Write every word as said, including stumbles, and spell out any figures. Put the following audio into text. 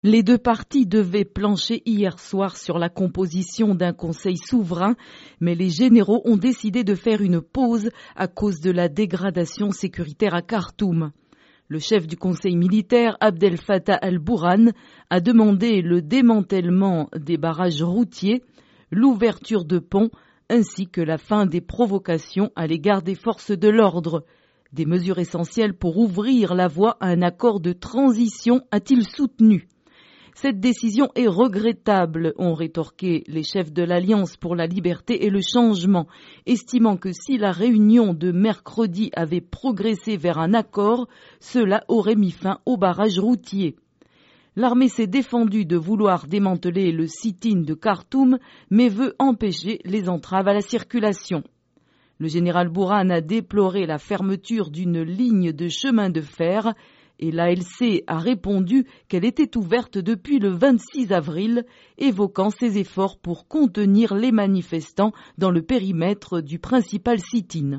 Les deux parties devaient plancher hier soir sur la composition d'un conseil souverain, mais les généraux ont décidé de faire une pause à cause de la dégradation sécuritaire à Khartoum. Le chef du conseil militaire, Abdel Fattah al-Burhan, a demandé le démantèlement des barrages routiers, l'ouverture de ponts ainsi que la fin des provocations à l'égard des forces de l'ordre. Des mesures essentielles pour ouvrir la voie à un accord de transition, a-t-il soutenu. Cette décision est regrettable, ont rétorqué les chefs de l'Alliance pour la liberté et le changement, estimant que si la réunion de mercredi avait progressé vers un accord, cela aurait mis fin au barrage routier. L'armée s'est défendue de vouloir démanteler le sit-in de Khartoum, mais veut empêcher les entraves à la circulation. Le général Burhan a déploré la fermeture d'une ligne de chemin de fer et l'A L C a répondu qu'elle était ouverte depuis le vingt-six avril, évoquant ses efforts pour contenir les manifestants dans le périmètre du principal sit-in.